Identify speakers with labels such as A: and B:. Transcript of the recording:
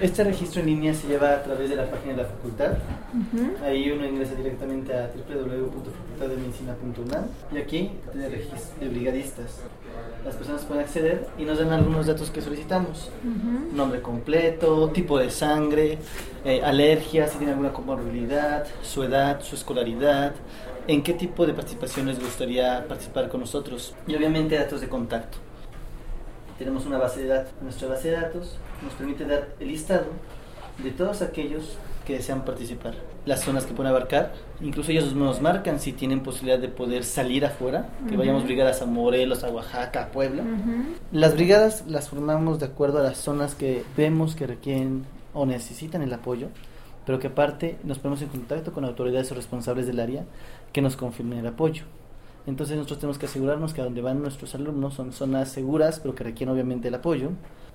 A: Este registro en línea se lleva a través de la página de la facultad.
B: Uh-huh.
A: Ahí uno ingresa directamente a www.facultaddemedicina.unam y aquí tiene registro de brigadistas. Las personas pueden acceder y nos dan algunos datos que solicitamos.
B: Uh-huh.
A: Nombre completo, tipo de sangre, alergias, si tiene alguna comorbilidad, su edad, su escolaridad, en qué tipo de participación les gustaría participar con nosotros y obviamente datos de contacto. Tenemos una base de datos. Nuestra base de datos nos permite dar el listado de todos aquellos que desean participar, las zonas que pueden abarcar, incluso ellos nos marcan si tienen posibilidad de poder salir afuera, que vayamos brigadas a Morelos, a Oaxaca, a Puebla. Las brigadas las formamos de acuerdo a las zonas que vemos que requieren o necesitan el apoyo, pero que aparte nos ponemos en contacto con autoridades o responsables del área que nos confirmen el apoyo. Entonces nosotros tenemos que asegurarnos que a donde van nuestros alumnos son zonas seguras, pero que requieren obviamente el apoyo,